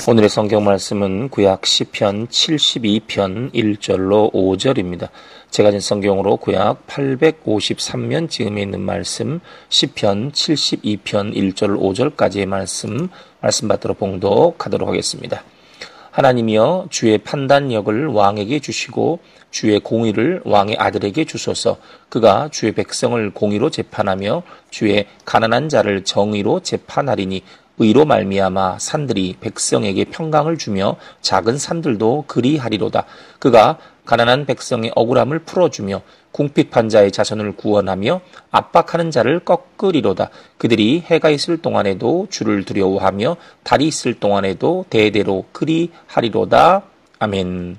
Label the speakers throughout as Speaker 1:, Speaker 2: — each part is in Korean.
Speaker 1: 오늘의 성경 말씀은 구약 시편 72편 1절로 5절입니다. 제가 진 성경으로 구약 853면 즈음에 있는 말씀 시편 72편 1절 5절까지의 말씀 받들어 봉독하도록 하겠습니다. 하나님이여 주의 판단력을 왕에게 주시고 주의 공의를 왕의 아들에게 주소서. 그가 주의 백성을 공의로 재판하며 주의 가난한 자를 정의로 재판하리니 의로 말미암아 산들이 백성에게 평강을 주며 작은 산들도 그리하리로다. 그가 가난한 백성의 억울함을 풀어주며 궁핍한 자의 자손을 구원하며 압박하는 자를 꺾으리로다. 그들이 해가 있을 동안에도 주를 두려워하며 달이 있을 동안에도 대대로 그리하리로다. 아멘.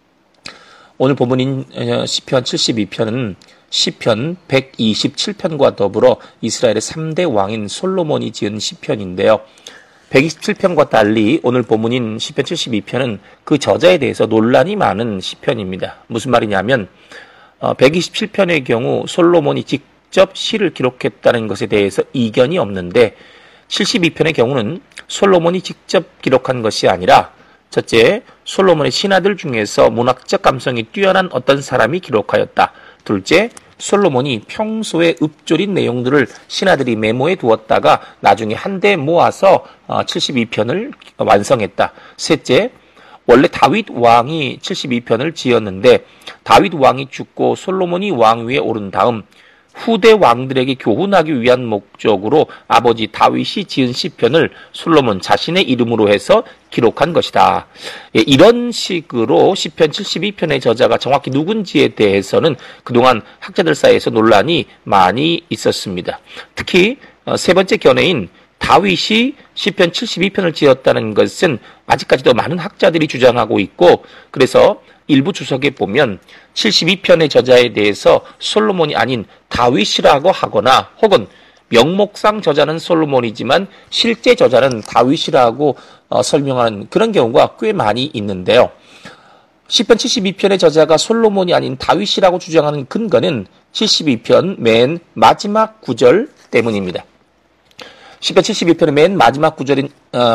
Speaker 1: 오늘 본문인 시편 72편은 시편 127편과 더불어 이스라엘의 3대 왕인 솔로몬이 지은 시편인데요. 127편과 달리 오늘 본문인 시편 72편은 그 저자에 대해서 논란이 많은 시편입니다. 무슨 말이냐면 127편의 경우 솔로몬이 직접 시를 기록했다는 것에 대해서 이견이 없는데 72편의 경우는 솔로몬이 직접 기록한 것이 아니라 첫째, 솔로몬의 신하들 중에서 문학적 감성이 뛰어난 어떤 사람이 기록하였다. 둘째, 솔로몬이 평소에 읊조린 내용들을 신하들이 메모해 두었다가 나중에 한데 모아서 72편을 완성했다. 셋째, 원래 다윗 왕이 72편을 지었는데 다윗 왕이 죽고 솔로몬이 왕위에 오른 다음 후대 왕들에게 교훈하기 위한 목적으로 아버지 다윗이 지은 시편을 솔로몬 자신의 이름으로 해서 기록한 것이다. 이런 식으로 시편 72편의 저자가 정확히 누군지에 대해서는 그동안 학자들 사이에서 논란이 많이 있었습니다. 특히 세 번째 견해인 다윗이 시편 72편을 지었다는 것은 아직까지도 많은 학자들이 주장하고 있고, 그래서 일부 주석에 보면 72편의 저자에 대해서 솔로몬이 아닌 다윗이라고 하거나 혹은 명목상 저자는 솔로몬이지만 실제 저자는 다윗이라고 설명하는 그런 경우가 꽤 많이 있는데요. 시편 72편의 저자가 솔로몬이 아닌 다윗이라고 주장하는 근거는 72편 맨 마지막 구절 때문입니다. 시편 72편의 맨 마지막 구절인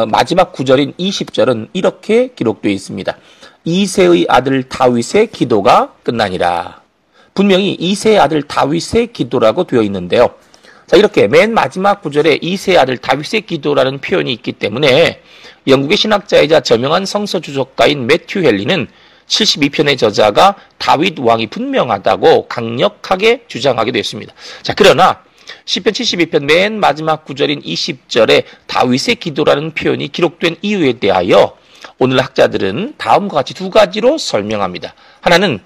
Speaker 1: 20절은 이렇게 기록되어 있습니다. 이새의 아들 다윗의 기도가 끝나니라. 분명히 이새의 아들 다윗의 기도라고 되어 있는데요. 자, 이렇게 맨 마지막 구절에 이새의 아들 다윗의 기도라는 표현이 있기 때문에 영국의 신학자이자 저명한 성서 주석가인 매튜 헨리는 72편의 저자가 다윗 왕이 분명하다고 강력하게 주장하기도 했습니다. 자, 그러나 시편 72편 맨 마지막 구절인 20절에 다윗의 기도라는 표현이 기록된 이유에 대하여 오늘 학자들은 다음과 같이 두 가지로 설명합니다. 하나는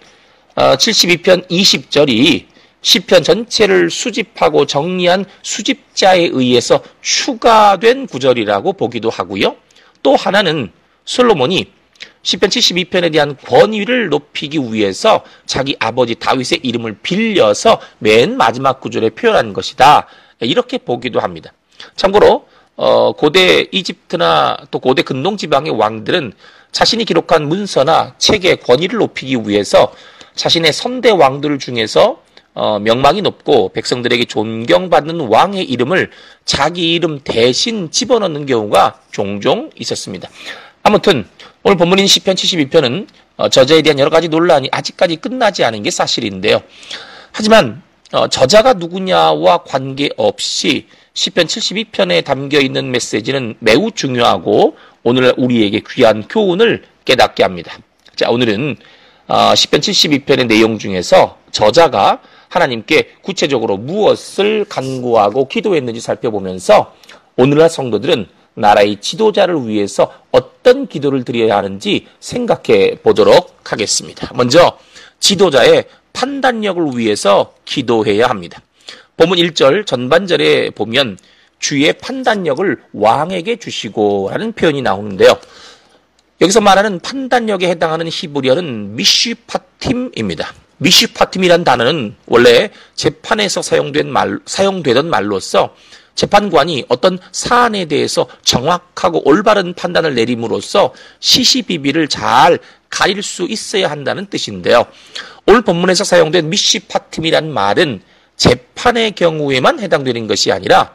Speaker 1: 72편 20절이 시편 전체를 수집하고 정리한 수집자에 의해서 추가된 구절이라고 보기도 하고요. 또 하나는 솔로몬이 시편 72편에 대한 권위를 높이기 위해서 자기 아버지 다윗의 이름을 빌려서 맨 마지막 구절에 표현한 것이다. 이렇게 보기도 합니다. 참고로 고대 이집트나 또 고대 근동 지방의 왕들은 자신이 기록한 문서나 책의 권위를 높이기 위해서 자신의 선대 왕들 중에서 명망이 높고 백성들에게 존경받는 왕의 이름을 자기 이름 대신 집어넣는 경우가 종종 있었습니다. 아무튼 오늘 본문인 시편 72편은 저자에 대한 여러 가지 논란이 아직까지 끝나지 않은 게 사실인데요. 하지만 저자가 누구냐와 관계없이 시편 72편에 담겨있는 메시지는 매우 중요하고 오늘 우리에게 귀한 교훈을 깨닫게 합니다. 자, 오늘은 시편 72편의 내용 중에서 저자가 하나님께 구체적으로 무엇을 간구하고 기도했는지 살펴보면서 오늘날 성도들은 나라의 지도자를 위해서 어떤 기도를 드려야 하는지 생각해 보도록 하겠습니다. 먼저 지도자의 판단력을 위해서 기도해야 합니다. 본문 1절 전반절에 보면 주의 판단력을 왕에게 주시고 라는 표현이 나오는데요. 여기서 말하는 판단력에 해당하는 히브리어는 미슈파팀입니다. 미슈파팀이란 단어는 원래 재판에서 사용되던 말로서 재판관이 어떤 사안에 대해서 정확하고 올바른 판단을 내림으로써 시시비비를 잘 가릴 수 있어야 한다는 뜻인데요. 오늘 본문에서 사용된 미슈파팀이란 말은 재판의 경우에만 해당되는 것이 아니라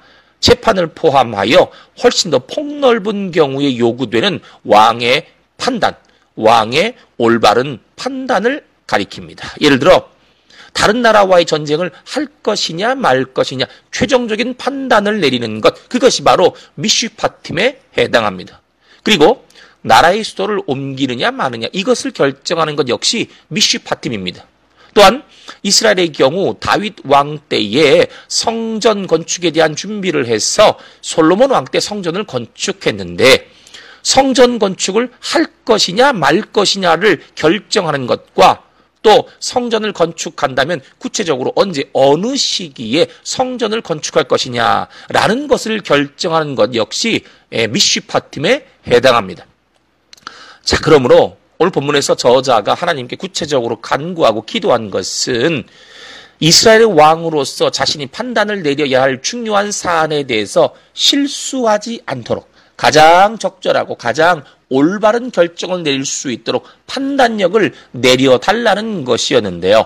Speaker 1: 재판을 포함하여 훨씬 더 폭넓은 경우에 요구되는 왕의 판단, 왕의 올바른 판단을 가리킵니다. 예를 들어 다른 나라와의 전쟁을 할 것이냐 말 것이냐 최종적인 판단을 내리는 것, 그것이 바로 미슈파팀에 해당합니다. 그리고 나라의 수도를 옮기느냐 마느냐 이것을 결정하는 것 역시 미슈파팀입니다. 또한 이스라엘의 경우 다윗 왕 때에 성전 건축에 대한 준비를 해서 솔로몬 왕 때 성전을 건축했는데 성전 건축을 할 것이냐 말 것이냐를 결정하는 것과 또 성전을 건축한다면 구체적으로 언제 어느 시기에 성전을 건축할 것이냐라는 것을 결정하는 것 역시 미슈파팀에 해당합니다. 자, 그러므로 오늘 본문에서 저자가 하나님께 구체적으로 간구하고 기도한 것은 이스라엘의 왕으로서 자신이 판단을 내려야 할 중요한 사안에 대해서 실수하지 않도록 가장 적절하고 가장 올바른 결정을 내릴 수 있도록 판단력을 내려달라는 것이었는데요.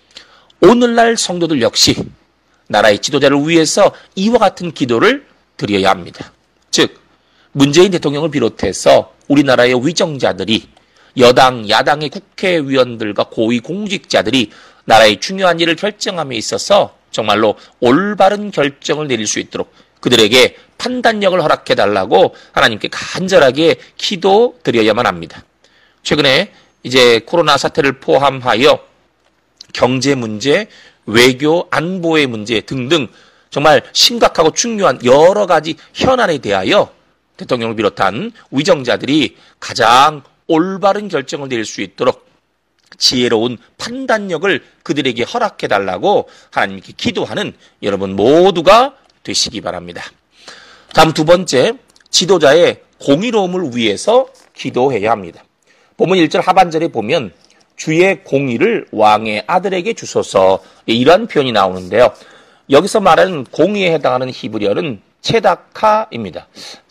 Speaker 1: 오늘날 성도들 역시 나라의 지도자를 위해서 이와 같은 기도를 드려야 합니다. 즉, 문재인 대통령을 비롯해서 우리나라의 위정자들이 여당, 야당의 국회의원들과 고위공직자들이 나라의 중요한 일을 결정함에 있어서 정말로 올바른 결정을 내릴 수 있도록 그들에게 판단력을 허락해달라고 하나님께 간절하게 기도드려야만 합니다. 최근에 이제 코로나 사태를 포함하여 경제 문제, 외교, 안보의 문제 등등 정말 심각하고 중요한 여러 가지 현안에 대하여 대통령을 비롯한 위정자들이 가장 올바른 결정을 내릴 수 있도록 지혜로운 판단력을 그들에게 허락해달라고 하나님께 기도하는 여러분 모두가 되시기 바랍니다. 다음 두 번째, 지도자의 공의로움을 위해서 기도해야 합니다. 본문 1절 하반절에 보면 주의 공의를 왕의 아들에게 주소서, 이러한 표현이 나오는데요. 여기서 말하는 공의에 해당하는 히브리어는 체다카입니다.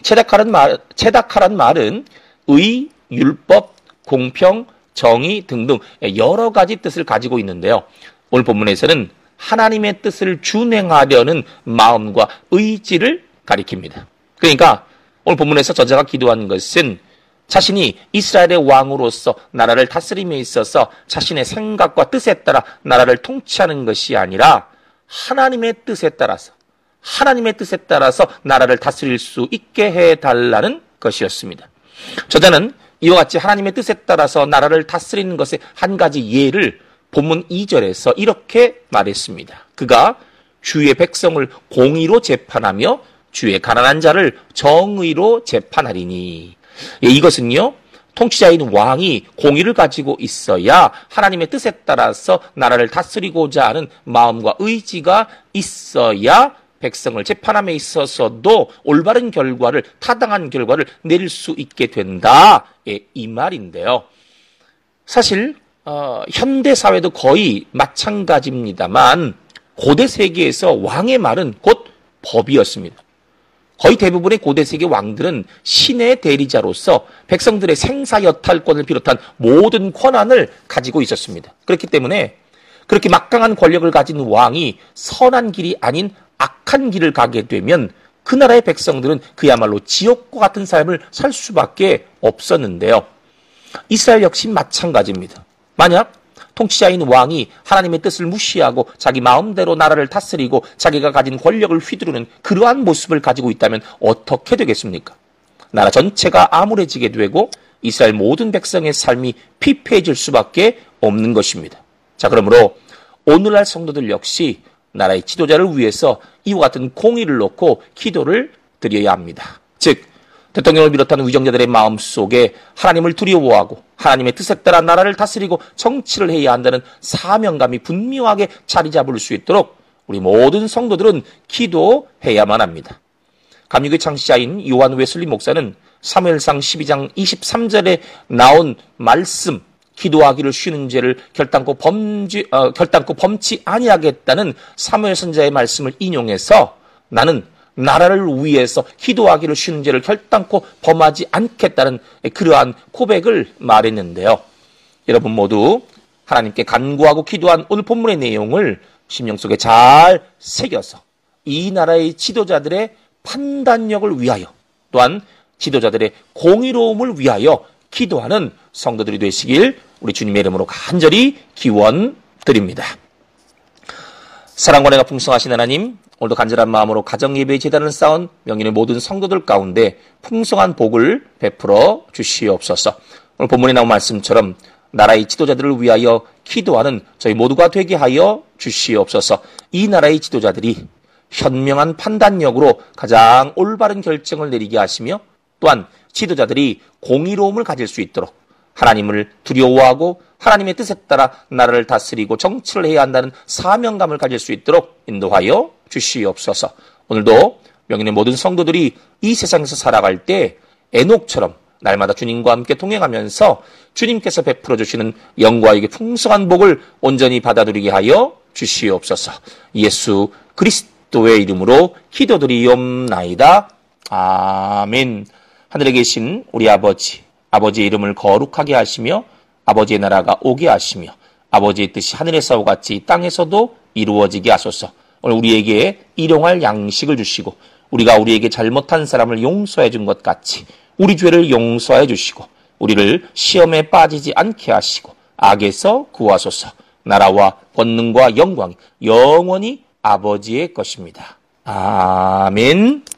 Speaker 1: 체다카란 말은 의, 율법, 공평, 정의 등등 여러 가지 뜻을 가지고 있는데요. 오늘 본문에서는 하나님의 뜻을 준행하려는 마음과 의지를 가리킵니다. 그러니까 오늘 본문에서 저자가 기도한 것은 자신이 이스라엘의 왕으로서 나라를 다스림에 있어서 자신의 생각과 뜻에 따라 나라를 통치하는 것이 아니라 하나님의 뜻에 따라서 나라를 다스릴 수 있게 해달라는 것이었습니다. 저자는 이와 같이 하나님의 뜻에 따라서 나라를 다스리는 것의 한 가지 예를 본문 2절에서 이렇게 말했습니다. 그가 주의 백성을 공의로 재판하며 주의 가난한 자를 정의로 재판하리니. 이것은요, 통치자인 왕이 공의를 가지고 있어야 하나님의 뜻에 따라서 나라를 다스리고자 하는 마음과 의지가 있어야 백성을 재판함에 있어서도 올바른 결과를, 타당한 결과를 내릴 수 있게 된다. 이 말인데요. 사실 현대 사회도 거의 마찬가지입니다만 고대 세계에서 왕의 말은 곧 법이었습니다. 거의 대부분의 고대 세계 왕들은 신의 대리자로서 백성들의 생사여탈권을 비롯한 모든 권한을 가지고 있었습니다. 그렇기 때문에 그렇게 막강한 권력을 가진 왕이 선한 길이 아닌 악한 길을 가게 되면 그 나라의 백성들은 그야말로 지옥과 같은 삶을 살 수밖에 없었는데요. 이스라엘 역시 마찬가지입니다. 만약 통치자인 왕이 하나님의 뜻을 무시하고 자기 마음대로 나라를 다스리고 자기가 가진 권력을 휘두르는 그러한 모습을 가지고 있다면 어떻게 되겠습니까? 나라 전체가 암울해지게 되고 이스라엘 모든 백성의 삶이 피폐해질 수밖에 없는 것입니다. 자, 그러므로 오늘날 성도들 역시 나라의 지도자를 위해서 이와 같은 공의를 놓고 기도를 드려야 합니다. 즉, 대통령을 비롯한 위정자들의 마음속에 하나님을 두려워하고 하나님의 뜻에 따라 나라를 다스리고 정치를 해야 한다는 사명감이 분명하게 자리 잡을 수 있도록 우리 모든 성도들은 기도해야만 합니다. 감리교의 창시자인 요한 웨슬리 목사는 사무엘상 12장 23절에 나온 말씀, 기도하기를 쉬는 죄를 결단코 범치 아니하겠다는 사무엘 선지자의 말씀을 인용해서 나는 나라를 위해서 기도하기를 쉬는 죄를 결단코 범하지 않겠다는 그러한 고백을 말했는데요. 여러분 모두 하나님께 간구하고 기도한 오늘 본문의 내용을 심령 속에 잘 새겨서 이 나라의 지도자들의 판단력을 위하여 또한 지도자들의 공의로움을 위하여 기도하는 성도들이 되시길 우리 주님의 이름으로 간절히 기원드립니다. 사랑과 은혜가 풍성하신 하나님, 오늘도 간절한 마음으로 가정예배의 제단을 쌓은 명인의 모든 성도들 가운데 풍성한 복을 베풀어 주시옵소서. 오늘 본문에 나온 말씀처럼 나라의 지도자들을 위하여 기도하는 저희 모두가 되게 하여 주시옵소서. 이 나라의 지도자들이 현명한 판단력으로 가장 올바른 결정을 내리게 하시며 또한 지도자들이 공의로움을 가질 수 있도록 하나님을 두려워하고 하나님의 뜻에 따라 나라를 다스리고 정치를 해야 한다는 사명감을 가질 수 있도록 인도하여 주시옵소서. 오늘도 명인의 모든 성도들이 이 세상에서 살아갈 때 에녹처럼 날마다 주님과 함께 동행하면서 주님께서 베풀어 주시는 영광에게 풍성한 복을 온전히 받아들이게 하여 주시옵소서. 예수 그리스도의 이름으로 기도드리옵나이다. 아멘. 하늘에 계신 우리 아버지, 아버지의 이름을 거룩하게 하시며 아버지의 나라가 오게 하시며 아버지의 뜻이 하늘에서와 같이 땅에서도 이루어지게 하소서. 오늘 우리에게 일용할 양식을 주시고 우리가 우리에게 잘못한 사람을 용서해 준 것 같이 우리 죄를 용서해 주시고 우리를 시험에 빠지지 않게 하시고 악에서 구하소서. 나라와 권능과 영광이 영원히 아버지의 것입니다. 아멘.